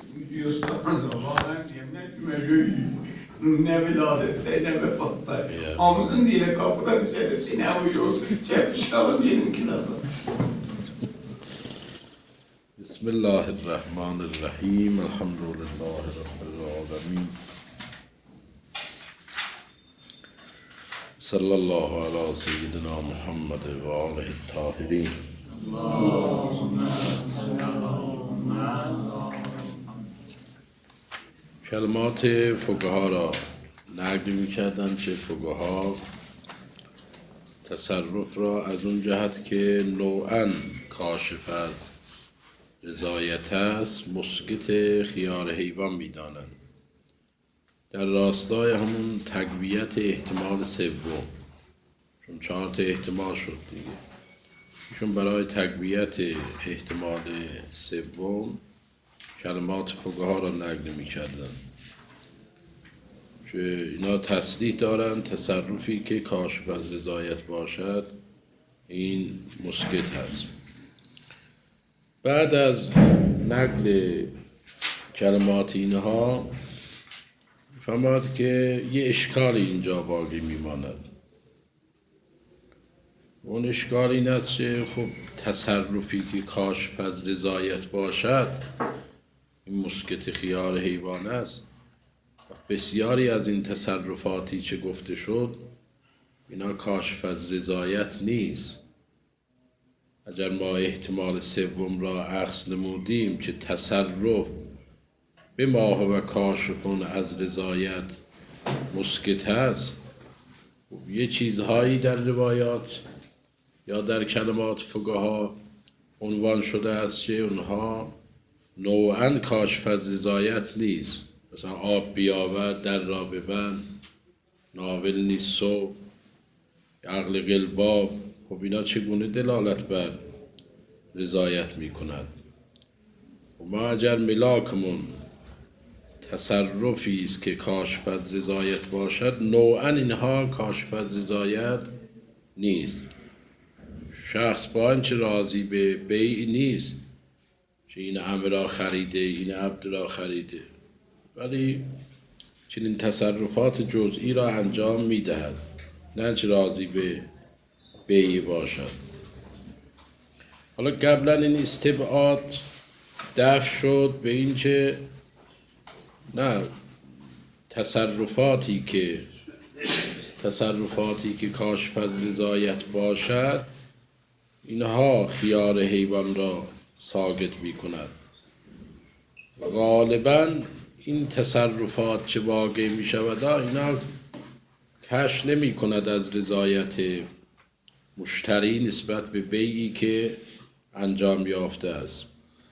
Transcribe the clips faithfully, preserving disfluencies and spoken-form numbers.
Diyorsanız vallahi yemin ediyorum ne viladet ne vefatta. Amızın diye kapıdan içerisine uyuyor. Çepşalım diyelim ki nasıl. Bismillahirrahmanirrahim. Elhamdülillahi Rabbil alemin. Sallallahu ala seyyidina Muhammed ve alihi tahirin. کلمات فقها را نقل می‌کردند که فقها تصرف را از اون جهت که نوعاً کاشف از رضایت است مسقط خیار حیوان می‌دانند. در راستای همون تقویت احتمال سوم، چون چهار تا احتمال شد دیگه، چون برای تقویت احتمال سوم کلمات فقها را نقل می‌کردند که اینا تصریح دارند تصرفی که کاشف از رضایت باشد این مسقط هست. بعد از نقل کلمات اینها فهمد که یه اشکال اینجا باقی میماند. اون اشکال این است که خب تصرفی که کاشف از رضایت باشد این مسقط خیار حیوان است. بسیاری از این تصرفاتی که گفته شد اینا کاشف از رضایت نیست. اگر ما احتمال سوم را اخذ نمودیم که تصرف به ما هو کاشفون از رضایت مسقط است، یه چیزهایی در روایات یا در کلمات فقها عنوان شده است که اونها نوعاً کاشف از رضایت نیست. مثلا آب بیاور، در را ببند، ناول نیست صبح، عقل قلباب. خب اینا چگونه دلالت بر رضایت می کند؟ و ما اگر ملاکمون تصرفی است که کاشف از رضایت باشد نوعاً اینها کاشف از رضایت نیست. شخص با اینکه راضی به بیع نیست که این امر را خریده این عبد را خریده، ولی چنین تصرفات جزئی را انجام می‌دهد، نه چه راضی به بیع باشد. حالا قبلا این استبعاد دفع شد به این که نه، تصرفاتی که تصرفاتی که کاشف از رضایت باشد اینها خیار حیوان را ساقط می‌کند. غالباً این تصرفات چه واقع می شود اینا کشف نمی کند از رضایت مشتری نسبت به بیعی که انجام یافته است.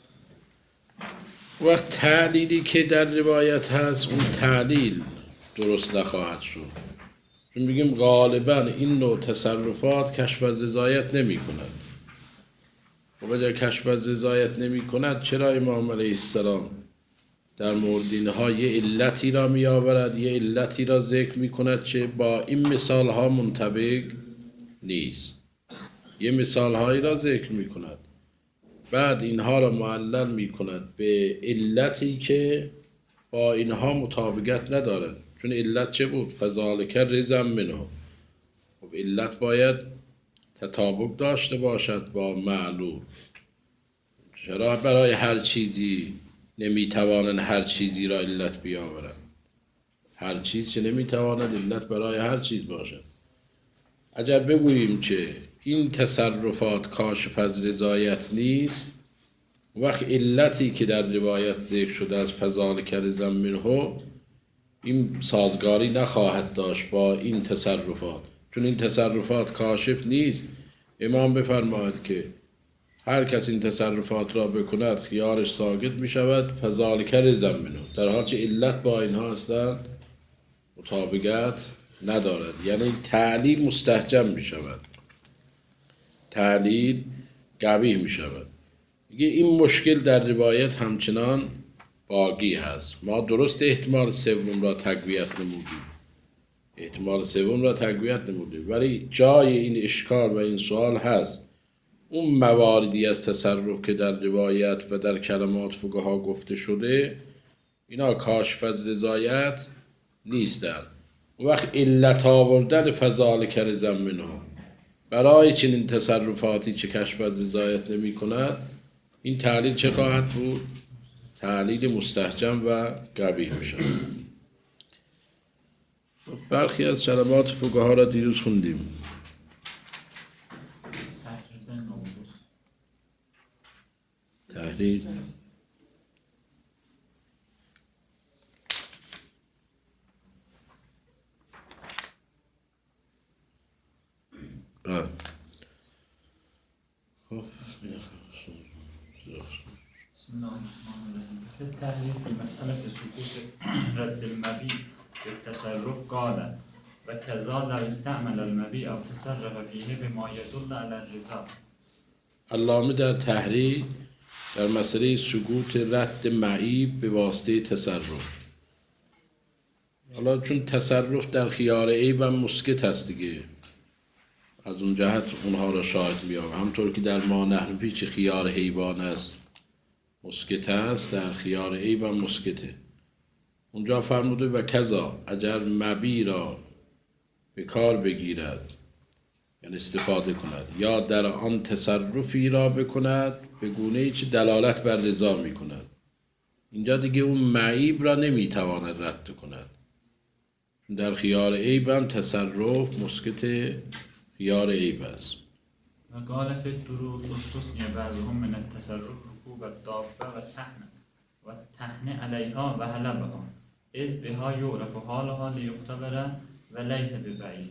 وقت تعلیلی که در روایت هست اون تعلیل درست نخواهد شد، چون میگیم غالباً این نوع تصرفات کشف از رضایت نمی کند. و اگر کشف از رضایت نمی کند چرا امام علیه السلام در مورد اینها یه علتی را می آورد، یه علتی را ذکر می کند که با این مثال ها منطبق نیست. یه مثال هایی را ذکر می کند بعد اینها را معلل می کند به علتی که با اینها مطابقت ندارد. چون علت چه بود؟ فذالک رضا منه. خب علت باید تطابق داشته باشد با معلول. چرا برای هر چیزی نمیتوانند هر چیزی را علت بیاورند؟ هر چیز که نمیتواند علت برای هر چیز باشد. اگر بگوییم که این تصرفات کاشف از رضایت نیست، وقت علتی که در روایت ذکر شده از فذالک رضا منه این سازگاری نخواهد داشت با این تصرفات، چون این تصرفات کاشف نیست. امام بفرماید که هر کس این تصرفات را بکند خیارش ساقط می شود فذالک رضا منه، در حالی که علت با اینها هستند مطابقت ندارد. یعنی تعلیل مستحجم می شود، تعلیل قبیح می شود. دیگه این مشکل در روایت همچنان باقی هست. ما درست احتمال سوم را تقویت نمودیم احتمال سوم را تقویت نمودیم ولی جای این اشکال و این سوال هست اون مواردی از تصرف که در روایت و در کلمات فقها گفته شده اینا کاشف از رضایت نیستن. وقت علت آوردن فذلک رضا منه برای چنین تصرفاتی که کشف از رضایت نمی کند، این تعلیل چه خواهد بود؟ تعلیل مستحجم و قبیح می شود. برخی از کلمات فقها را دیروز خوندیم. تحریر بله. خب بسم الله الرحمن الرحیم. في التحرير في مسألة سقوط رد المبيع بالتصرف قال وكذا لو استعمل المبيع أو تصرف فيه بما يدل على الرضا. علامه در تحریر در مسئله سقوط رد معیب به واسطه تصرف. حالا چون تصرف در خیار عیب هم مسکت هست دیگه، از اون جهت اونها را شاهد می‌یابیم. همطور که در ما نحن پیچ خیار حیوان است مسکت است، در خیار عیب هم مسکته. اونجا فرموده و کذا اگر مبی را به کار بگیرد یعنی استفاده کند یا در آن تصرفی را بکند به گونه‌ای که دلالت بر رضا می‌کند، اینجا دیگه اون معیب را نمی‌تواند رد کند. در خیار عیب هم تصرف مسکت خیار عیب است. و قال في الدروس استثني بعضهم من التصرف ركوب الدابة والتحن والتحن عليها وحلبها إذ بها يعرف حالها ليختبر وليس ببعيد.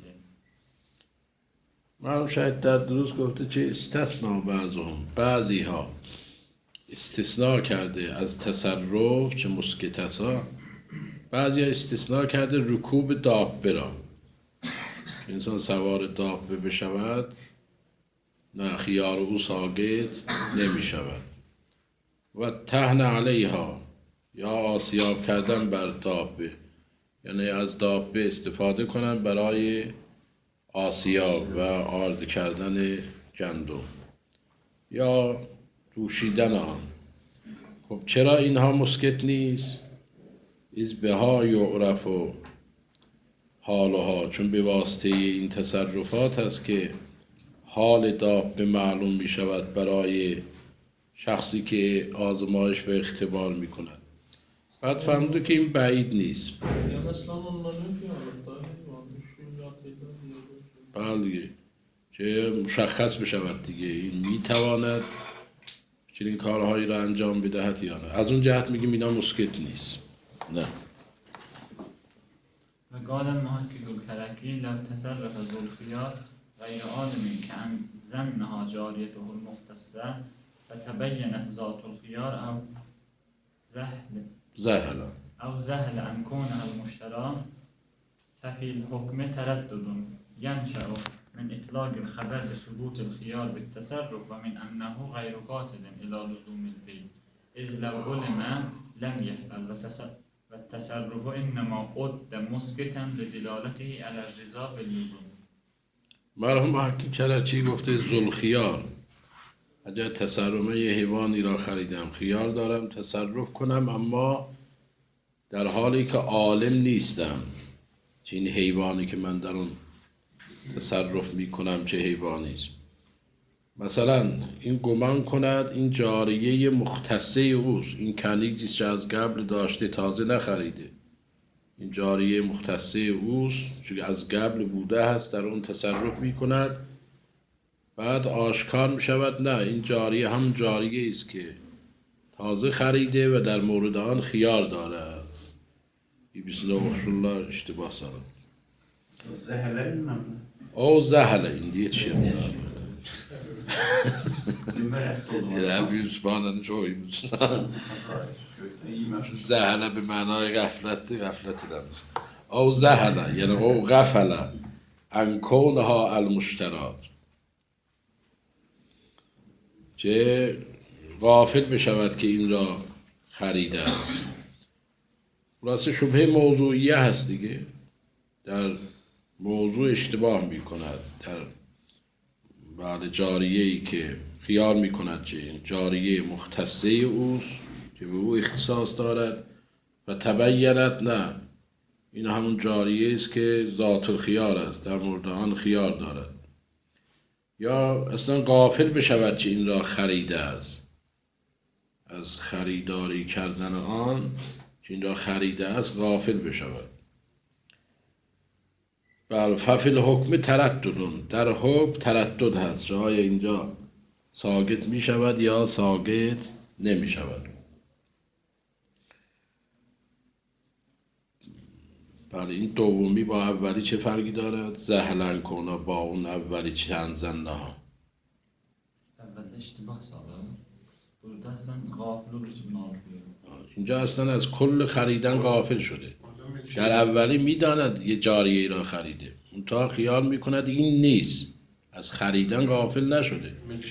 معلوم شاید در دروس گفته چه استثنا بعضهم، بعضی ها استثناء کرده از تصرف چه مسکت ها، بعضی ها استثناء کرده رکوب دابه را، انسان سوار دابه بشود نه خیار او ساقط نمی شود. و تهن علیها یا آسیاب کردن بر دابه، یعنی از دابه استفاده کنن برای آسیاب و آرد کردن گندم یا دوشیدن آن. خب چرا اینها مسکت نیست؟ از بها یعرف و حالها، چون به واسطه این تصرفات است که حال دابه معلوم می شود برای شخصی که آزمایش و اختبار می کند. بعد فهمده که این بعید نیست. بله که مشخص بشود دیگه این می تواند چنین کارهایی را انجام بدهد یا نه. از اون جهت میگیم اینا مسکت نیست. نه. و قال المحقق الكركي لو تصرف ذو الخيار غير عالم كأن ظنها جاريته المختصة فتبينت ذات الخيار أو زهل زهل أو زهل أن كونها المشترى ففي الحكم تردد ينشأ من إطلاق الخبر بثبوت الخيار بالتصرف ومن أنه غير قاصد إلى لزوم البيع إذ لو علم لم يفعل والتصرف إنما عد مسكتا لدلالته على الرضا باللزوم. مرحوم محقق کرکی گفته ذوالخیار اگر تصرف یه حیوانی را خریدم خیار دارم تصرف کنم اما در حالی که عالم نیستم چه این حیوانی که من در اون تصرف می کنم چه حیوانی است. مثلا این گمان کند این جاریه مختصه اوست، این کنیزی که از قبل داشته تازه نخریده، این جاریه مختصه اوست چون از قبل بوده هست در اون تصرف می کند. بعد آشکار می شود نه این جاریه هم جاریه است که تازه خریده و در مورد آن خیار داره. این بسم الله الله اشتباه سرم زهله او زهله این دیگه چیه میدونم یه هم یوزبانن شوی بودن زهله به معنای غفلت غفلت دم او زهله یعنی او غفله انکونها المشترات که غافل بشود که این را خریده است. خلاصه شبهه موضوعیه هست دیگه، در موضوع اشتباه می کند، در بعد جاریه‌ای که خیال میکند که جاریه مختصه اوست که به او اختصاص دارد و تبینت نه این همون جاریه است که ذات الخیار است، در مورد آن خیار دارد، یا اصلا غافل بشود که این را خریده است، از خریداری کردن آن که این را خریده است غافل بشود. بل ففی الحکم ترددون، در حکم تردد هست، جای اینجا ساقط می شود یا ساقط نمی شود. بله این دومی با اولی چه فرقی دارد؟ زهلن کنا با اون اولی چند زنه ها. اول اشتباه ساده burada اصلا غافل olur ki bunu اینجا اصلا از کل خریدن غافل شده. در اولی میداند یه جاریه را خریده، اون تا خیال میکند این نیست، از خریدن غافل نشده.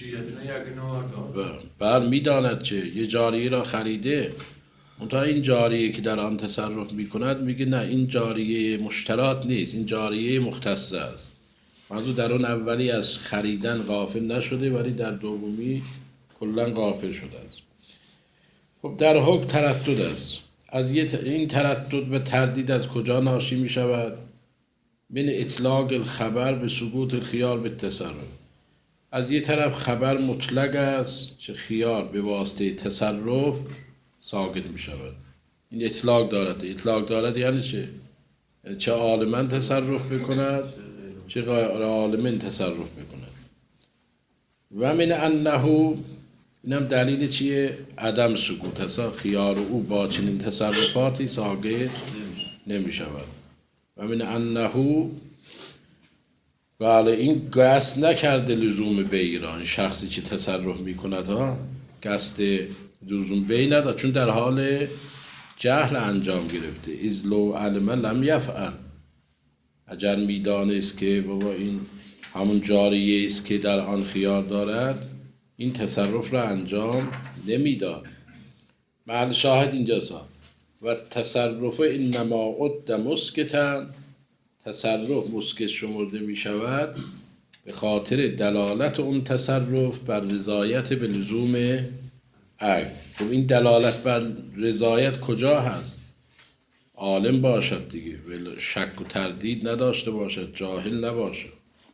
بر میداند که یه جاریه را خریده، اون تا این جاریه که در آن تصرف میکند میگه نه این جاریه مشترات نیست، این جاریه مختصه است. منظور در اون اولی از خریدن غافل نشده ولی در دومی کلا غافل شده است. خب در حکم تردد است. از این تردد و تردید از کجا ناشی می شود؟ من اطلاق الخبر به ثبوت الخیار به تصرف. از یه طرف خبر مطلق است که خیار به واسطه تصرف ساقط می شود. این اطلاق دارد. اطلاق دارد یعنی چه؟ یعنی چه عالمن تصرف بکند چه غیر عالمن تصرف بکند. و من انه، اینم دلیل چیه؟ عدم سکوت است. خیار او با چنین تصرفاتی ساقط نمی شود. و من انه، بله این قصد نکرده لزوم بی را، این شخصی که تصرف می کند ها قصد لزوم بی ندارد، چون در حال جهل انجام گرفته. اذ لو علم لم یفعل، اگر میدانست که بابا این همون جاریه است که در آن خیار دارد این تصرف را انجام نمیداد. محل شاهد اینجاست. و تصرف انما عد مسکتا، تصرف مسکت شمرده می شود به خاطر دلالت اون تصرف بر رضایت به لزوم عقل. خب این دلالت بر رضایت کجا هست؟ عالم باشد دیگه، شک و تردید نداشته باشد، جاهل نباشد.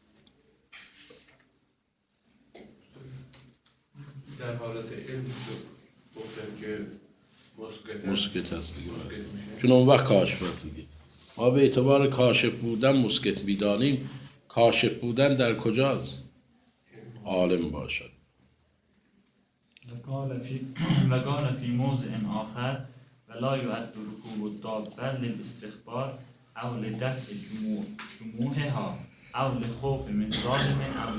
در حالت علم گفتن که مسکت هست دیگه، چون اون وقت کاشف هست دیگه. ما به اعتبار کاشف بودن مسکت میدانیم. کاشف بودن در کجاست؟ عالم باشد. وقال في موضع آخر ولا يعد ركوب الدابة للاستخبار او لدفع جموعها او لخوف من ظالم او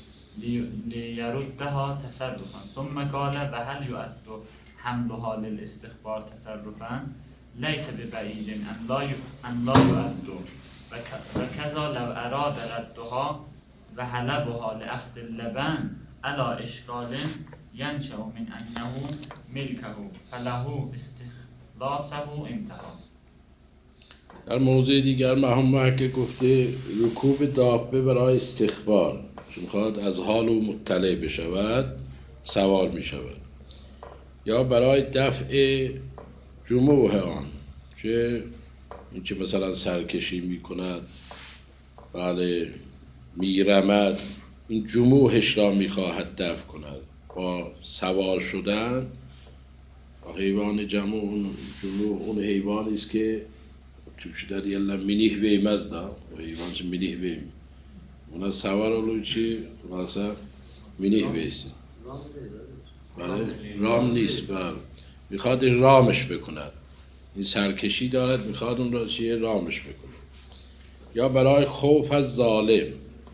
لیردها تصرفا. ثم قال وهل يعد حملها للاستخبار تصرفا ليس ببعيد ان لا ان لا يعد وكذا لو اراد ردها وحلبها لاخذ اللبن على اشكال ينشأ من انه ملكه فله استخلاصه انتهى. در موضع دیگر مرحوم محقق گفته رکوب دابه برای استخبار، چون میخواد از حال او مطلع بشود سوار میشود، یا برای دفع جموع آن، که این که مثلا سرکشی میکند، بله میرمد، این جموعش را میخواهد دفع کند با سوار شدن. با حیوان جموع اون جموع اون حیوانی است که توش در یلا منیه بیمز دا حیوان چه منیه بیم اونا سوار اولو چی خلاصه منیه بیسی، بله رام نیست، بله میخواد رامش بکند، این سرکشی دارد میخواد اون را چیه رامش بکند. یا برای خوف از ظالم،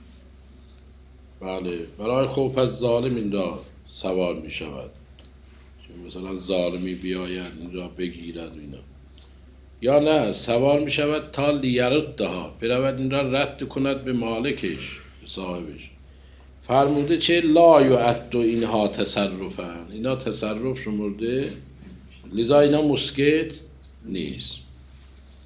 بله برای خوف از ظالم این را سوار می شود، چون مثلا ظالمی بیاید این را بگیرد اینا. یا نه سوار می شود تا لیردها، برود این را رد کند به مالکش، به صاحبش. فرموده چه لا یعد اینها تصرفن، اینا تصرف شمرده، لذا اینا مسکت نیست.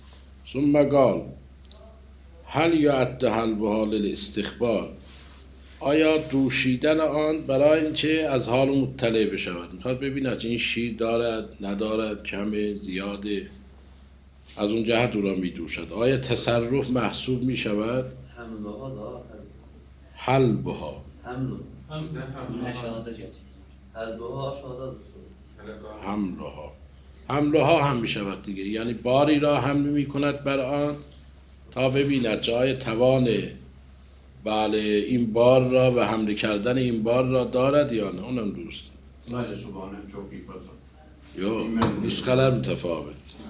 ثم قال هل یعد حلبها للاستخبار، آیا دوشیدن آن برای اینکه از حال مطلع بشود، میخواد ببیند این شیر دارد ندارد، کمه زیاده، از اون جهت او را میدوشد. آیا تصرف محسوب میشود؟ حملها دا حلبها حمل اشاده جد حلبها شاده حملها حملها هم میشود دیگه، یعنی باری را حمل میکند بر آن تا ببیند جای توان بله این بار را و حمل کردن این بار را دارد یا نه. اونم دوست Böyle subhanım çok iyi pasam. یا نسخه متفاوت.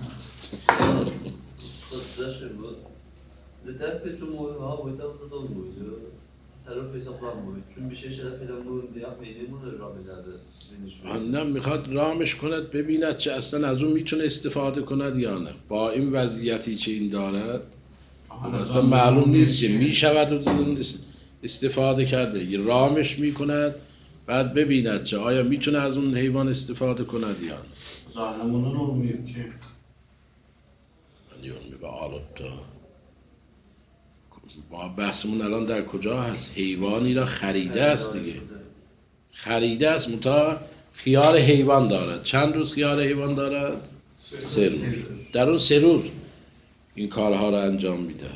Sözleşir bu. Detaylı cumhur ha bu da da dolmuyor. Taraf hesaplanmıyor. Çünkü bir şey şeref ile bunu yapmayı bunu rabelerde. نه میخواد رامش کند ببیند چه اصلا از اون میتونه استفاده کند یا نه، با این وضعیتی که این دارد اصلا معلوم نیست که میشود از اون استفاده کرده. یه رامش میکند بعد ببیند چه آیا میتونه از اون حیوان استفاده کند یا نه. Zahramunun olmuyor ki. یون به آلوتا ما بحثمون الان در کجا هست؟ حیوانی را خریده است دیگه، خریده است متا خیار حیوان دارد. چند روز خیار حیوان دارد؟ سه روز. در اون سه روز این کارها را انجام میده.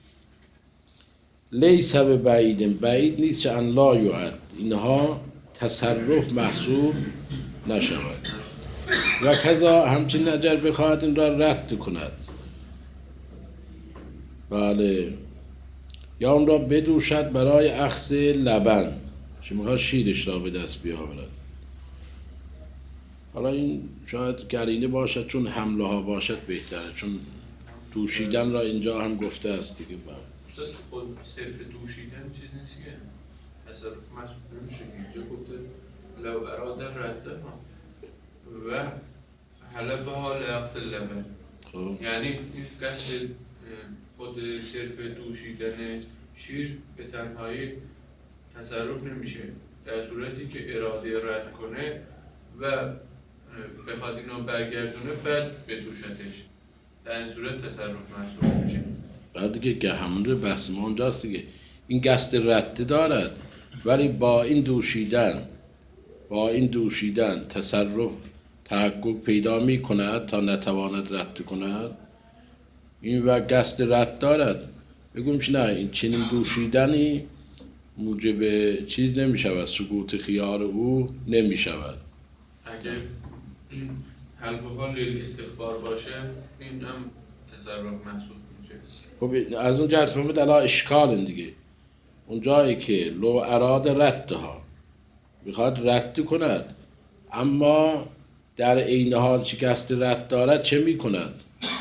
لیس به بعید، بعید نیست که ان لا یعد اینها تصرف محسوب نشود. و کذا همچنین اگر بخواهد این را رد کند بله یا اون را بدوشد برای اخذ لبن، چه میخواد شیرش را به دست بیاورد. حالا این شاید گرینه باشد چون حمله ها باشد بهتره، چون دوشیدن را اینجا هم گفته است دیگه. استاد خود صرف دوشیدن چیز نیست که تصرف محسوب نمیشه. اینجا گفته لو اراده رده و حلبها لأقصى اللبن، خب یعنی این قصد خود صرف دوشیدن شیر به تنهایی تصرف نمیشه، در صورتی که اراده رد کنه و بخواد اینو برگردونه بعد بدوشتش، در این صورت تصرف محسوب میشه. بعد دیگه که همون بحث ما اونجاست دیگه، این قصد رد دارد ولی با این دوشیدن با این دوشیدن تصرف تحقق پیدا می کند تا نتواند رد کند. این و قصد رد دارد بگویم که نه این چنین دوشیدنی موجب چیز نمی شود، سقوط خیار او نمی شود. اگه این حلقه ها لیل استخبار باشه این هم تصرف محسوب میشه. خب از اون جهت فهمید علا اشکال دیگه، اون جایی که لو اراد ردها میخواد رد کند اما در عین حال چه قصد رد دارد چه میکند؟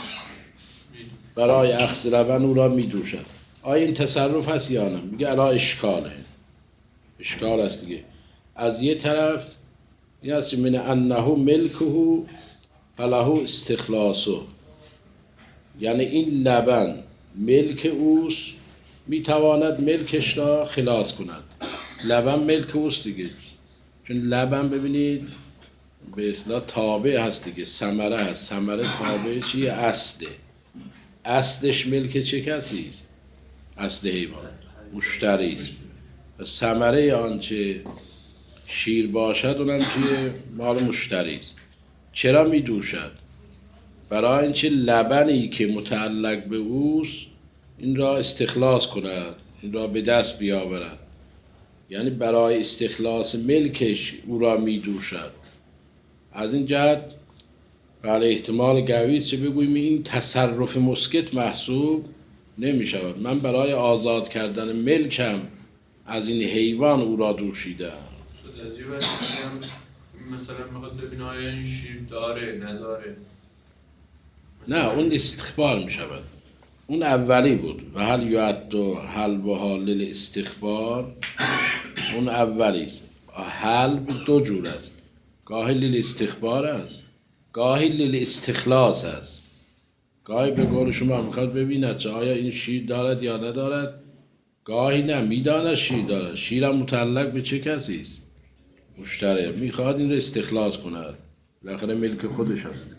برای اخذ لبن او را میدوشد. آیا این تصرف هست یا نه؟ میگه علا اشکاله، اشکال است دیگه. از یه طرف این هست من انه ملکه فله استخلاصه، یعنی این لبن ملک اوست میتواند ملکش را خلاص کند. لبن ملک اوست دیگه، چون لبن ببینید به اصطلاح تابع هست دیگه، ثمره هست. ثمره تابع چیه؟ اصله. اصلش ملک چه کسی است؟ اصل حیوان مشتری است. و ثمره آنچه شیر باشد اونم که مال مشتری است. چرا می دوشد؟ برای اینکه لبنی که متعلق به اوست این را استخلاص کند، این را به دست بیاورد، یعنی برای استخلاص ملکش او را می دوشد. از این جهت برای احتمال قوی است چه بگوییم این تصرف مسکت محسوب نمی شود. من برای آزاد کردن ملکم از این حیوان او را دوشیدم. از یه وقت هم مثلا میخواد ببینه آیا این شیر داره نداره. نه اون استخبار می شود، اون اولی بود. و هل یعد و حلبها للاستخبار، اون اولی است. حلب دو جور است، گاهی للاستخبار است، گاهی للاستخلاص است. گاهی به قول شما میخواد ببیند چه آیا این شیر دارد یا ندارد، گاهی نه میداند شیر دارد. شیرم متعلق به چه کسی است؟ مشتری. میخواد این رو استخلاص کند، بالاخره ملک خودش است.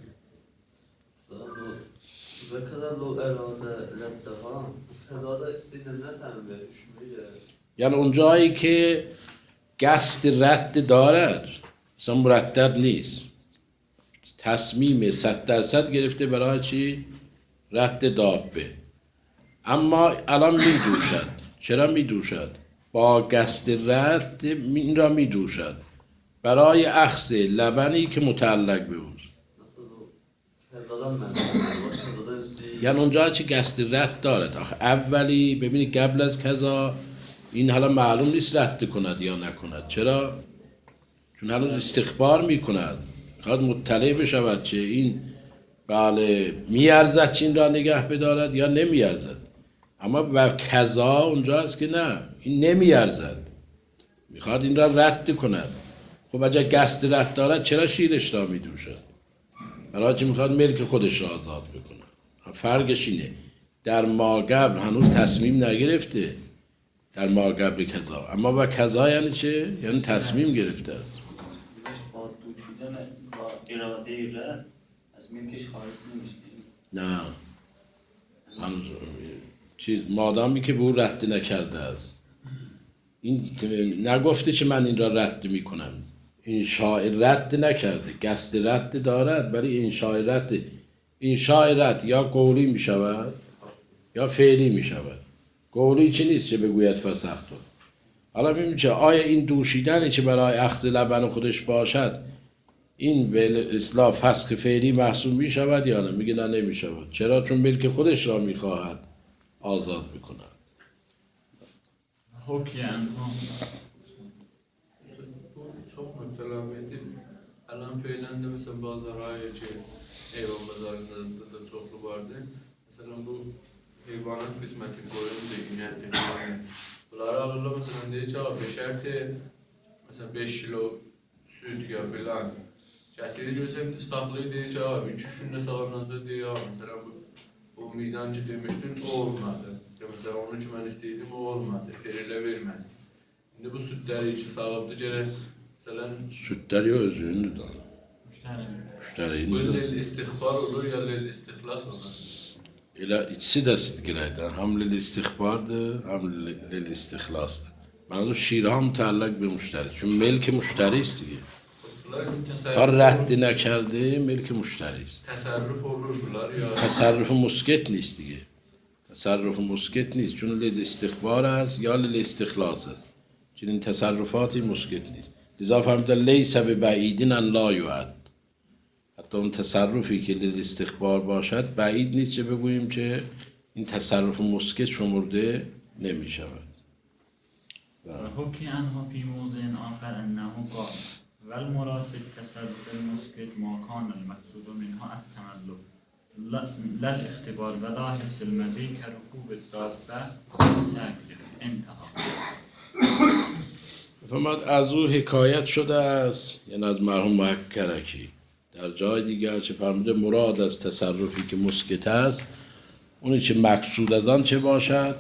و kadar lo eroda ردها kadar istediğinde ne tanımıyor? Şüpheli. یعنی اون جایی که قصد رد دارد مثلا مرتب نیست، تصمیم صد درصد گرفته برای چی؟ رد دابه، اما الان می دوشد. چرا می دوشد؟ با قصد رد این را می دوشد برای اخذ لبنی که متعلق به اوست. یعنی اونجا چه قصد رد دارد. آخه اولی ببینید قبل از کذا این حالا معلوم نیست رد کند یا نکند. چرا؟ چون هنوز استخبار میکند، میخواد مطلع بشود چه این بله میارزد چین را نگه بدارد یا نمیارزد. اما و کذا اونجا است که نه، این نمیارزد، میخواد این را رد کند. خب اگر قصد رد دارد چرا شیرش را میدوشد؟ برای چی میخواد ملک خودش را آزاد بکنه. فرقش اینه، در ما قبل هنوز تصمیم نگرفته، در ما قبل کذا، اما با کذا یعنی چه؟ یعنی تصمیم گرفته است. با دوشیدن با اراده رد از ملکش خارج نمیشه. نه هنوز چیز مادامی که به او رد نکرده است، این نگفته که من این را رد میکنم. انشاء رد نکرده، قصد رد دارد، ولی انشاء رد انشاء رد یا قولی می شود یا فعلی می شود. قولی چی نیست چه بگوید فسختو. حالا ببینیم چه آیا این دوشیدنی که برای اخذ لبن خودش باشد این به اصطلاح فسخ فعلی محسوب می شود یا نه؟ میگه نه نمی شود. چرا؟ چون ملک خودش را می خواهد آزاد بکند. حکی انها çok mutlametti. Alan feylende mesela bazı rayacı hayvan pazarında da çoklu vardı. Mesela bu hayvanat kısmeti koyun da inetti. Bunları alırlar mesela diye çağır beşerti mesela beş kilo süt ya filan. Çatiri istahlıyı diye çağır. Üç üçünde sağlamdan sonra diye ya mesela bu o mizancı demiştin o olmadı. Ya mesela onun için ben isteydim o olmadı. Ferile vermedi. Şimdi bu sütleri içi sağlamdı cere. Sütleri özünü de müşteri. Bu lil istihbar olur ya lil istihlas olur. İla ikisi de sidgireydi. Hem lil istihbardı hem lil istihlasdı. Manzur şiirha mutallak bir müşteri. Çünkü melki müşteri ist diye. Ta reddi nekerdi melki müşteri ist. Tasarruf olur bunlar ya. Tasarrufu musket nist diye. Tasarrufu musket nist. Çünkü lil istihbar است یا lil istihlas است. Çünkü این تصرفاتی مسکت نیست. لذا فهمیدن لیس ببعیدین ان لا یعد. حتی اون تصرفی که لیل استخبار باشد بعید نیست که بگوییم که این تصرف مسکت شمرده نمی شود. حکی انها فی موضع آخر انه قال والمراد بالتصرف المسکت ما کان المقصود منها التملک لا الاختبار ولا حفظ المبی كركوب الدابه والسقی. انتها. فرمود از او حکایت شده است، یعنی از مرحوم محقق کرکی در جای دیگر چه فرموده مراد از تصرفی که مسکت است اونی که مقصود از آن چه باشد؟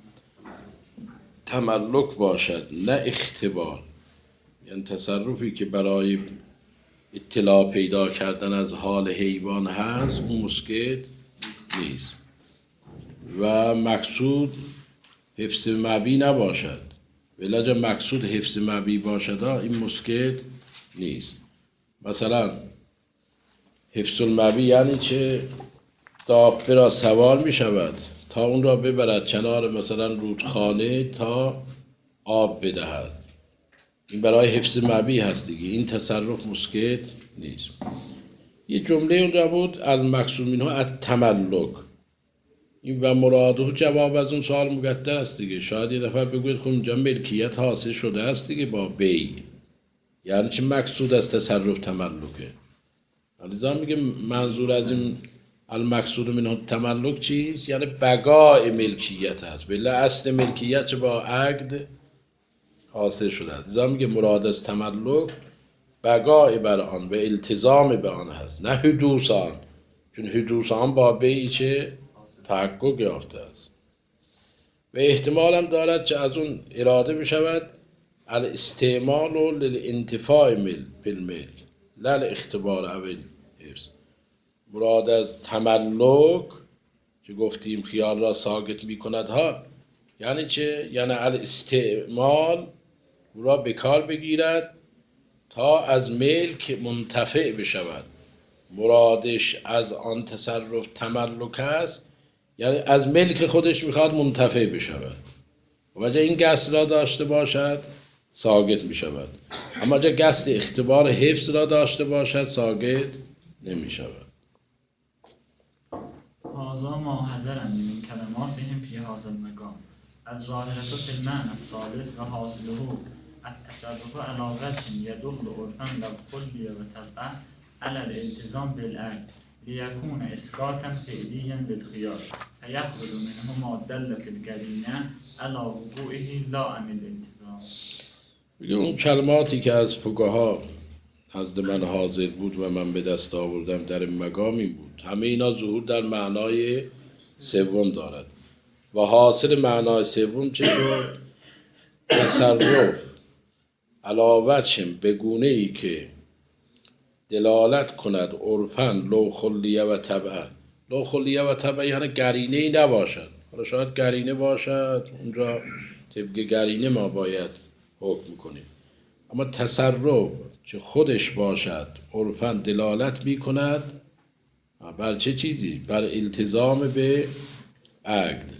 تملک باشد نه اختبار. یعنی تصرفی که برای اطلاع پیدا کردن از حال حیوان هست اون مسکت نیست و مقصود حفظ مبی نباشد. ولی مقصود حفظ مبی باشد این مسکت نیست. مثلا حفظ المبی یعنی چه؟ دابه را سوار می شود تا اون را ببرد کنار مثلا رودخانه تا آب بدهد. این برای حفظ مبی هست دیگه. این تصرف مسکت نیست. یه جمله اونجا بود المقصود منها التملک. این و مراده جواب از اون سوال مقدر است دیگه. شاید یه نفر بگوید خب اینجا ملکیت حاصل شده است دیگه با بی، یعنی چه مقصود از تصرف تملکه. لذا میگه منظور از این المقصود من تملک چیست؟ یعنی بقای ملکیت هست. بله اصل ملکیت با عقد حاصل شده است. لذا میگه مراد از تملک بقای بر آن و التزام به آن هست، نه حدوث آن. چون حدوث آن با بی چه تحقق یافته است و احتمال هم دارد که از اون اراده بشود الاستعمال و للانتفاع بالملک لا الاختبار اول حفظ. مراد از تملک که گفتیم خیال را ساکت می کند ها، یعنی چه؟ یعنی الاستعمال او را به کار بگیرد تا از ملک منتفع بشود. مرادش از آن تصرف تملک است، یعنی از ملک خودش میخواد منتفع بشود. وجه این قصد را داشته باشد ساقط میشود، اما اگر قصد اختبار حفظ را داشته باشد ساقط نمیشود. هذا ما حذرني من كلماتهم في هذا المقام الظاهرة في المعنى الثالث وحاصله التصرف على وجه يدل عرفا لو خلي وتبعه على الالتزام بالعقد ليكون إسقاطا فعليا للخيار فيخرج منه ما دلت القرينة على وقوعه لا عن الالتزام. بگه اون کلماتی که از فقها نزد من حاضر بود و من به دست آوردم در این مقام این بود، همه اینا ظهور در معنای سوم دارد و حاصل معنای سوم چه شد؟ تصرف علی وجه به گونه ای که دلالت کند عرفاً لو خلیه و طبعه. لو خلیه و طبعه یعنی قرینه ای نباشد. حالا شاید قرینه باشد، اونجا طبق قرینه ما باید حکم کنیم، اما تصرف که خودش باشد عرفاً دلالت می کند بر چه چیزی؟ بر التزام به عقد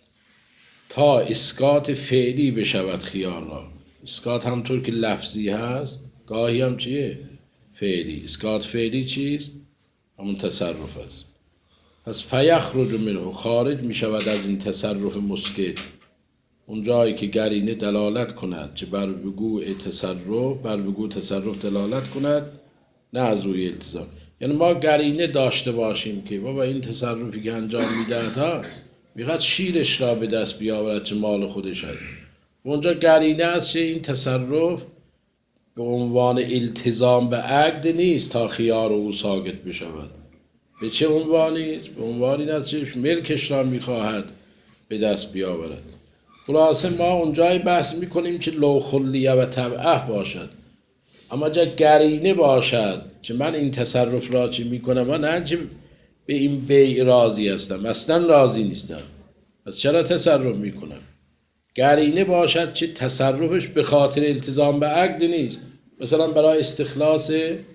تا اسقاط فعلی بشود خیار را. اسقاط همطور که لفظی هست گاهی هم چیه؟ فعلی. اسقاط فعلی چیست؟ همون تصرف است. پس فیخرج منه خارج می شود از این تصرف مسکت اون جایی که قرینه دلالت کند که بر وقوع تصرف بر وقوع تصرف دلالت کند نه از روی التزام. یعنی ما قرینه داشته باشیم که بابا این تصرفی که انجام میدهد ها میخواد شیرش را به دست بیاورد چه مال خودش هست، اونجا قرینه است که این تصرف به عنوان التزام به عقد نیست تا خیار او ساقط بشود. به چه عنوانی است؟ به عنوانی است که ملکش را میخواهد به دست بیاورد. خلاصه ما اونجای بحث میکنیم که لو خلیه و طبعه باشد، اما اگر قرینه باشد که من این تصرف را چی میکنم و نه که به این بیع راضی هستم، اصلا راضی نیستم، پس چرا تصرف میکنم؟ قرینه باشد که تصرفش به خاطر التزام به عقد نیست، مثلا برای استخلاص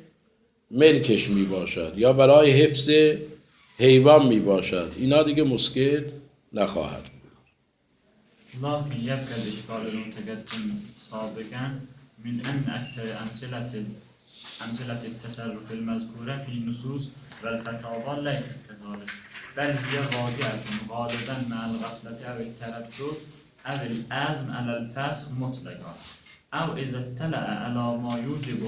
ملکش می باشد یا برای حفظ حیوان می باشد، اینا دیگه مسکت نخواهد. لكن يبقى الإشكال المتقدم سابقا من أن أكثر أمثلة أمثلة التصرف المذكورة في النصوص والفتاوى ليست كذلك، بل هي واقعة غالبا مع الغفلة أو التردد أو العزم على الفسخ مطلقا، أو إذا اطلع على ما يوجب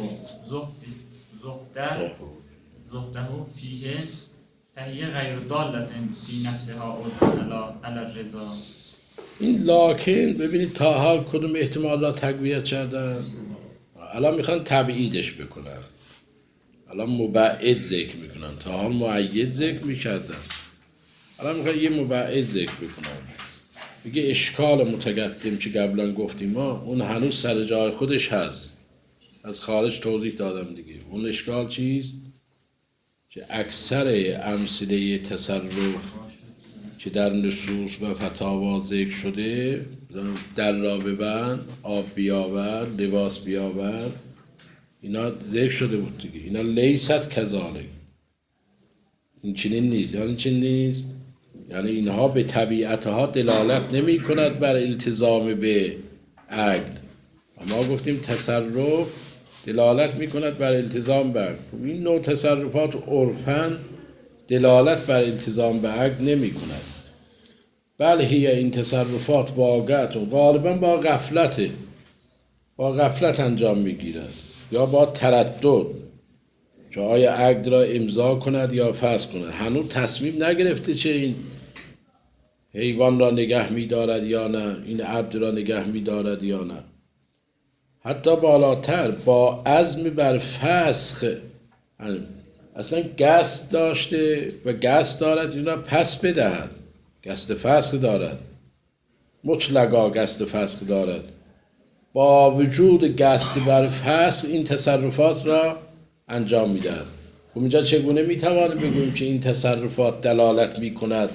زهده زهده فيه فهي غير دالة في نفسها على على الرضا. این لاکن ببینید تا حال کدوم احتمال را تقویت کردن؟ الان میخوان تبعیدش بکنن، الان مبعد ذکر میکنن، تا حال معید ذکر میکردن، الان میخوان یه مبعد ذکر بکنن. بگه اشکال متقدم که قبلا گفتیم ما اون هنوز سر جای خودش هست، از خارج توضیح دادم دیگه. اون اشکال چیست؟ که اکثر امثله تصرف که در نصوص و فتاوا ذکر شده، در را ببند، آب بیاور، لباس بیاور، اینا ذکر شده بود دیگه. اینا لیست کذالک، این چنین نیست. یعنی چنین نیست؟ یعنی اینها به طبیعتها دلالت نمی کند بر التزام به عقد. ما گفتیم تصرف دلالت می کند بر التزام به عقد. این نوع تصرفات عرفاً دلالت بر التزام به عقد نمی کند، بله هی این تصرفات واقعت و غالبا با غفلت با غفلت انجام می گیرد یا با تردد که آیا عقد را امضا کند یا فسخ کند. هنوز تصمیم نگرفته چه این حیوان را نگه می دارد یا نه، این عبد را نگه می دارد یا نه. حتی بالاتر با عزم بر فسخ اصلا قصد داشته و قصد دارد این را پس بدهد، قصد فسخ دارد، مطلقا قصد فسخ دارد، با وجود قصد بر فسخ این تصرفات را انجام میدهد. خب اینجا چگونه میتوانیم بگوییم که این تصرفات دلالت میکند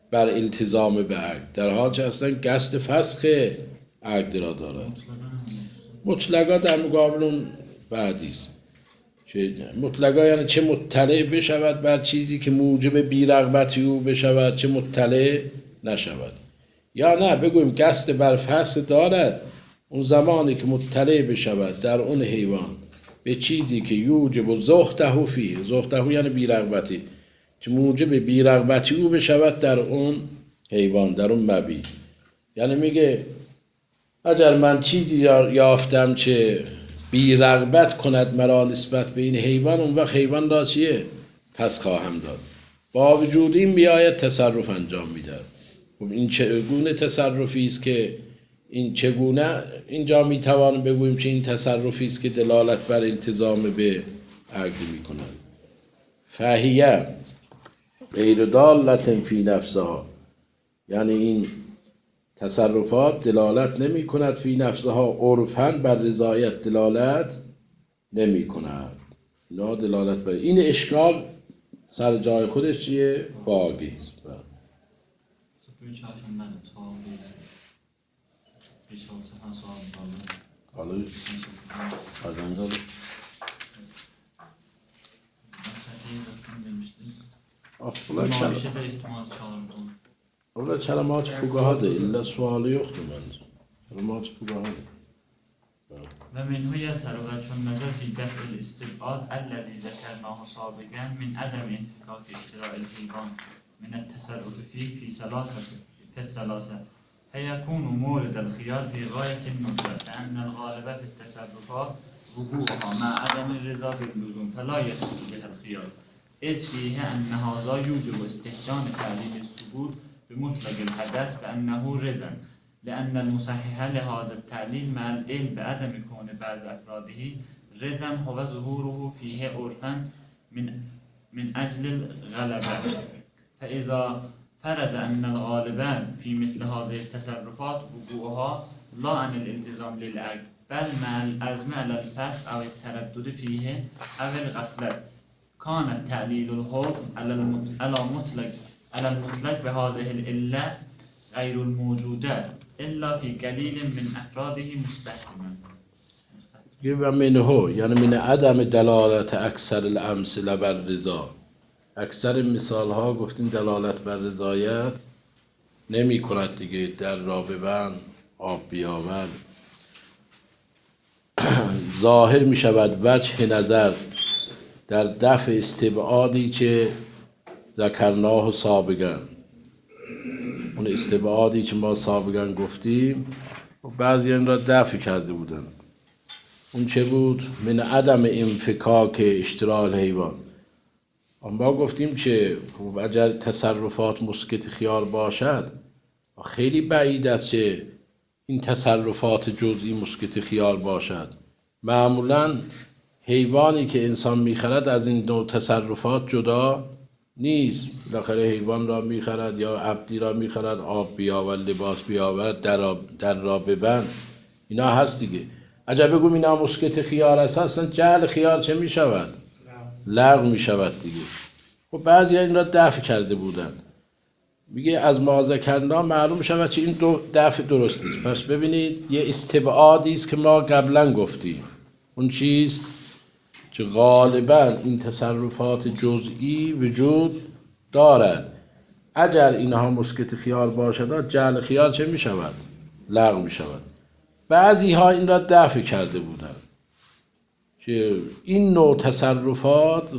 بر التزام به عقد، در حال که اصلا قصد فسخ عقد را دارد. مطلقا در مقابل اون بعدی است. مطلقا یعنی چه مطلع بشود بر چیزی که موجب بی‌رغبتی او بشود، چه مطلع نشود. یا نه بگویم قصد بر فسخ دارد، اون زمانی که مطلع بشود در اون حیوان به چیزی که یوجب زهده فیه، زهده یعنی بی‌رغبتی، که موجب بی‌رغبتی او بشود در اون حیوان، در اون مبیع. یعنی میگه اگر من چیزی یافتم که بی‌رغبت کند مرا نسبت به این حیوان، اون وقت حیوان را چیه؟ پس خواهم داد. با وجود این بیاید تصرف انجام میدهد. خب این چگونه تصرفی است که این چگونه اینجا میتوانیم بگوییم که این تصرفی است که دلالت بر التزام به عقد میکند. فهیه غیر دالة فی نفسها، یعنی این تصرفات دلالت نمی کند فی نفسها، عرفاً بر رضایت دلالت نمی کند. اینا دلالت بر این اشکال سر جای خودش چیه؟ باقی است. حالا حالا افضل اولا کلمات فقهاده الا سوال یخت من کلمات فقهاده. و منه یسرد چون نظر فی دفع الاستبعاد الذي ذكرناه سابقا من عدم انفكاك اشتراء الحيوان من التصرف فيه في ثلاثة في الثلاثة فيكون مورد الخيار في غاية الندرة، لأن الغالب في التصرفات وقوعها مع عدم الرضا باللزوم فلا يسقط بها الخيار، إذ فيه أن هذا يوجب استحسان تعليل الثبوت بمطلق الحدث بأنه رزا، لأن المصحح لهذا التعليل مع العلم بعدم كون بعض أفراده رزا هو ظهوره فيه عرفا من من أجل الغلبة، فإذا فرض أن الغالب في مثل هذه التصرفات وقوعها لا عن الالتزام للعقد بل مع العزم على الفسق أو التردد فيه أو الغفلة، كان التعليل الحكم على المطلق على المطلق بهذه العلة غير الموجودة إلا في قليل من أفراده مستحكما. و منه یعنی من عدم دلالت اکثر الامثله بر رضا، اکثر مثال ها گفتیم دلالت بر رضایت نمی کند دیگه. در را ببند آب بیاور ظاهر می شود وجه نظر در دفع استبعادی که ذکرناه سابقا، اون استبعادی که ما سابقا گفتیم و بعضی این را دفع کرده بودن. اون چه بود؟ من عدم انفکاک اشتراء الحیوان. ما گفتیم که اگر تصرفات مسکت خیار باشد خیلی بعید است که این تصرفات جزئی مسکت خیار باشد. معمولاً حیوانی که انسان میخرد از این دو تصرفات جدا نیست. بالاخره حیوان را میخرد یا عبدی را میخرد، آب بیاور، لباس بیاور، در را, در را ببند، اینا هست دیگه. اگر بگویم اینا مسکت خیار است، اصلا جعل خیار چه میشود؟ لغو میشود دیگه. خب بعضی این را دفع کرده بودن. میگه از ما ذکرنا معلوم شود که این دو دفع درست نیست. پس ببینید یه استبعادی است که ما قبلا گفتیم. اون چیز که غالبا این تصرفات جزئی وجود دارد. اگر اینها مسکت خیال باشد جعل خیال چه می شود؟ لغو می شود. بعضی ها این را دفع کرده بودند که این نوع تصرفات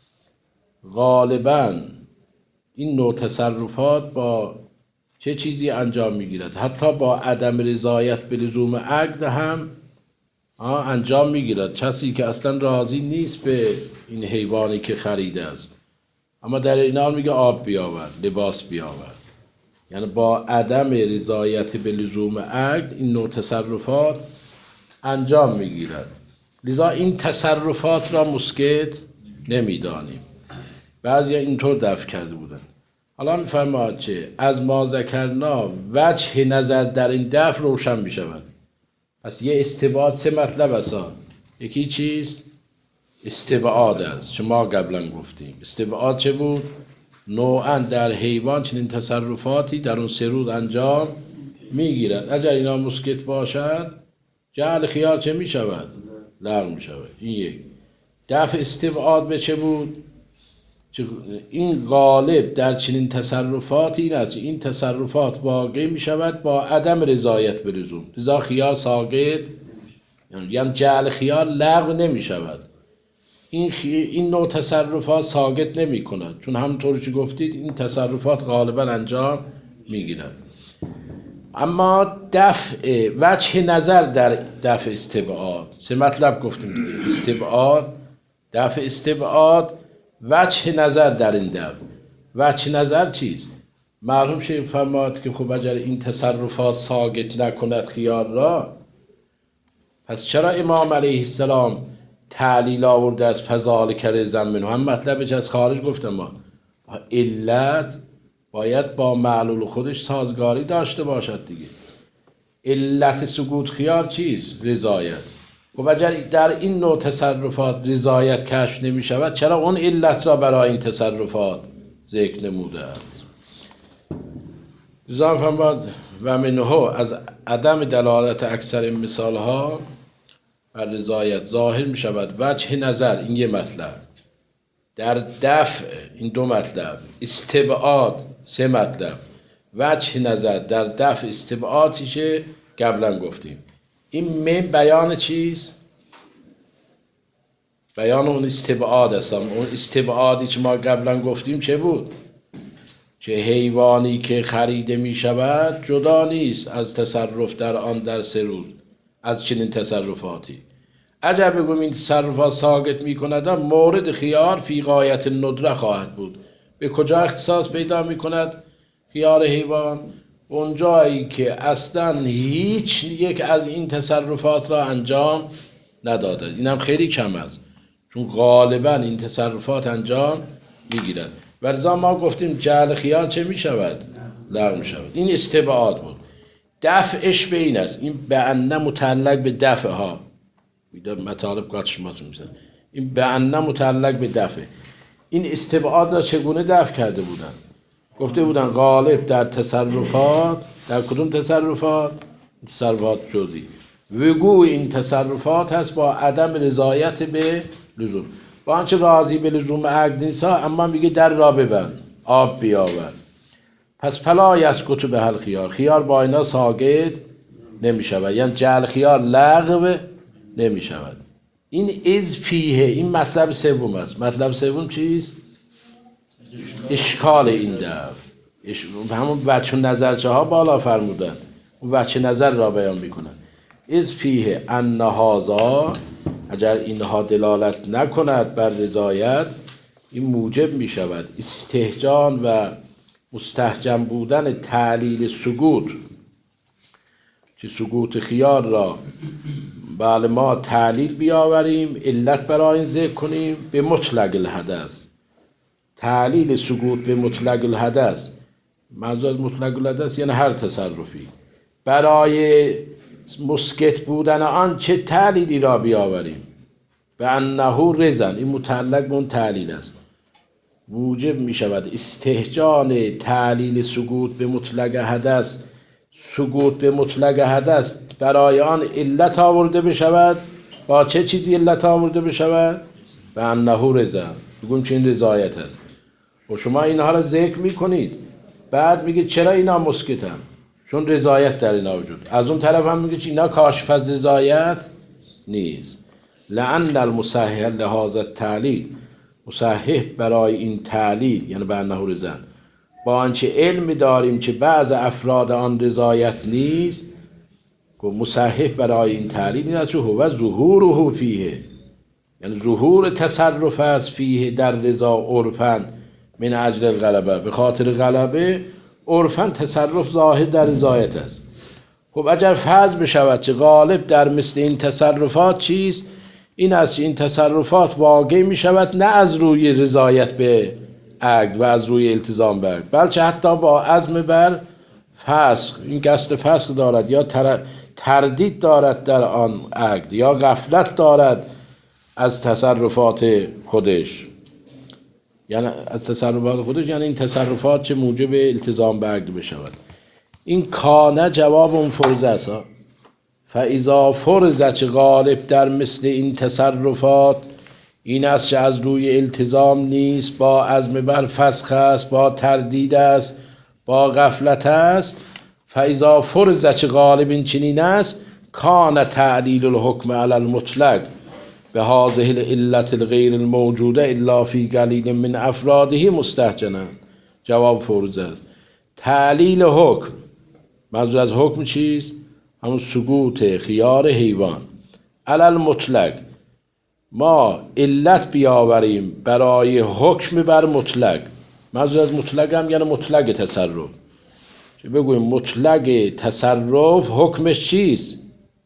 غالبا این نوع تصرفات با چه چیزی انجام می گیرد؟ حتی با عدم رضایت به لزوم عقد هم انجام میگیرد. کسی که اصلا راضی نیست به این حیوانی که خریده است، اما در این حال میگه آب بیاور، لباس بیاور، یعنی با عدم رضایت به لزوم عقد این نوع تصرفات انجام میگیرد. لذا این تصرفات را مسکت نمیدانیم. بعضی اینطور دفع کرده بودن. حالا میفرماید که از ما ذکرنا وجه نظر در این دفع روشن میشود. پس یه استبعاد سه مطلب است. یکی چیز؟ استبعاد است. شما قبلا گفتیم استبعاد چه بود؟ نوعا در حیوان چنین تصرفاتی در اون سه روز انجام میگیرد. اگر اینا مسکت باشد جعل خیار چه میشود؟ لغو میشود. این یک. دفع استبعاد به چه بود؟ این غالب در چنین تصرفاتی این است این تصرفات واقع می شود با عدم رضایت به لزوم، لذا خیار ساقط یعنی جعل خیار لغو نمی شود. این, خی... این نوع تصرفات ساقط نمی کند، چون همونطور که گفتید این تصرفات غالبا انجام می گیرد. اما دفع وجه نظر در دفع استبعاد سه مطلب گفتیم دیگه. استبعاد، دفع استبعاد، وجه نظر در این دفع. وجه نظر چیست؟ معلوم شد فرماد که خب اگر این تصرفات ساقط نکند خیار را، پس چرا امام علیه السلام تعلیل آورده از فذالک رضا منه؟ هم مطلبش از خارج گفتم ما علت باید با معلول خودش سازگاری داشته باشد دیگه. علت سقوط خیار چیست؟ رضایت. خب اگر در این نوع تصرفات رضایت کشف نمی شود، چرا اون علت را برای این تصرفات ذکر نموده است؟ لذا فرمود و منه از عدم دلالت اکثر مثال ها بر رضایت ظاهر می شود وجه نظر، این یه مطلب، در دفع این دو مطلب، استبعاد سه مطلب، وجه نظر در دفع استبعادی که قبلا گفتیم. این می بیان چیز؟ بیان اون استبعاد است. اون استبعادی که ما قبلا گفتیم چه بود؟ که حیوانی که خریده می شود جدا نیست از تصرف در آن در سه روز از چنین تصرفاتی. اگر بگویم این تصرفات ساقط می کند، مورد خیار فی غایت ندره خواهد بود. به کجا اختصاص پیدا می کند خیار حیوان؟ اون جایی که اصلا هیچ یک از این تصرفات را انجام نداده. اینم خیلی کم است، چون غالبا این تصرفات انجام میگیرد. ولذا ما گفتیم جعل خیار چه می شود؟ لغو می شود. این استبعاد بود. دفعش به این است. این به انه متعلق به دفع ها مطالب قاطش ما میزن. این به انه متعلق به دفع. این استبعاد را چگونه دفع کرده بودن؟ گفته بودن غالب در تصرفات، در کدوم تصرفات؟ تصرفات جزئی. وقوع این تصرفات هست با عدم رضایت به لزوم. با آنچه راضی به لزوم عقد نیست، اما میگه در را ببند، آب بیاور. پس فلا یسقط به هل خیار، خیار با اینا ساقط نمی شود، یعنی جعل خیار لغو نمی شود. این از فیه، این مطلب سوم است. مطلب سوم چیست؟ اشکال این دفع. همون وجه نظرچه ها بالا فرمودن، اون وجه نظر را بیان میکنن. از فیه ان هذا، اگر اینها دلالت نکند بر رضایت، این موجب می شود استهجان و مستهجن بودن تعلیل سقوط، که سقوط خیار را بله ما تعلیل بیاوریم، علت برای این ذکر کنیم به مطلق الحدث. تعلیل سقوط به مطلق الحدث، منظور از مطلق الحدث یعنی هر تصرفی، برای مسکت بودن آن چه تعلیلی را بیاوریم؟ به انه رزن، این متعلق به اون تعلیل است. موجب می شود استهجان تعلیل سقوط به مطلق حدث، سقوط به مطلق حدث برای آن علت آورده بشود. با چه چیزی علت آورده بشود؟ به انه رزن، بگویم چه این رضایت است. و شما اینها را ذکر می کنید، بعد میگه چرا اینا مسکتن؟ چون رضایت در اینا وجود. از اون طرف هم میگه اینا کاشف از رضایت نیست. لأن المصحح لهذا التعلیل، مصحح برای این تعلیل یعنی به انه رزن، با آنچه علم داریم که بعض افراد آن رضایت نیست، که مصحح برای این تعلیل این است که هو ظهوره فیه، یعنی ظهور تصرف است فیه در رضا عرفاً من اجل الغلبه، به خاطر غلبه عرفاً تصرف ظاهر در رضایت است. خب اگر فرض بشود که غالب در مثل این تصرفات چیست؟ این است این تصرفات واقع می شود نه از روی رضایت به عقد و از روی التزام به عقد، بلکه حتی با عزم بر فسخ، این قصد فسخ دارد یا تردید دارد در آن عقد یا غفلت دارد از تصرفات خودش. یعنی از تصرفات خودش، یعنی این تصرفات چه موجب التزام به عقد بشود. این کانه جواب اون فرض است. فاذا فرض چه غالب در مثل این تصرفات این است که از روی التزام نیست، با عزم بر فسخ است، با تردید است، با غفلت است. فاذا فرض چه غالب این چنین است، کان تعلیل الحکم علی المطلق به هذه العلت الغیر الموجوده الا فی قلیل من افراده مستهجنا. جواب فرض است. تعلیل حکم، منظور از حکم چیست؟ همون سقوط خیار حیوان. علی المطلق، ما علت بیاوریم برای حکم بر مطلق. منظور از مطلق هم یعنی مطلق تصرف. چه بگویم مطلق تصرف حکمش چیست؟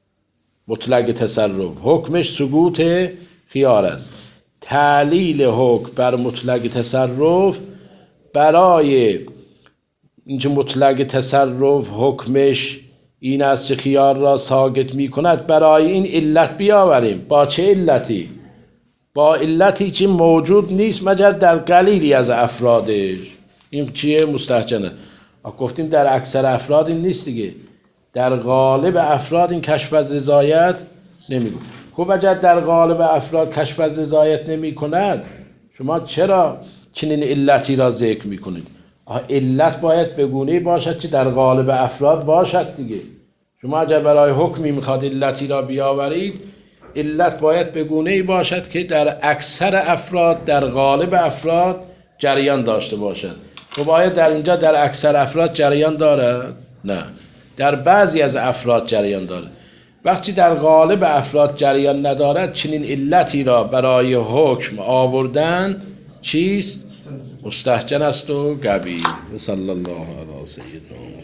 مطلق تصرف حکمش سقوط خیار است. تعلیل حکم بر مطلق تصرف برای اینکه مطلق تصرف حکمش این است که خیار را ساقط می کند، برای این علت بیاوریم. با چه علتی؟ با علتی که موجود نیست مگر در قلیلی از افرادش. این چیه؟ مستهجنه. گفتیم در اکثر افراد این نیست دیگه، در غالب افراد این کشف از رضایت نمی کند. خب اگر در غالب افراد کشف از رضایت نمی کند، شما چرا چنین علتی را ذکر می کنید؟ علت باید بگونه باشد که در غالب افراد باشد دیگه. شما اگر برای حکمی میخواد علتی را بیاورید، علت باید بگونه باشد که در اکثر افراد، در غالب افراد جریان داشته باشد. خب آیا در اینجا در اکثر افراد جریان داره؟ نه، در بعضی از افراد جریان داره. وقتی در غالب افراد جریان ندارد، چنین علتی را برای حکم آوردن چیست؟ مستهجن است و قبیح. صلی الله علی سیدنا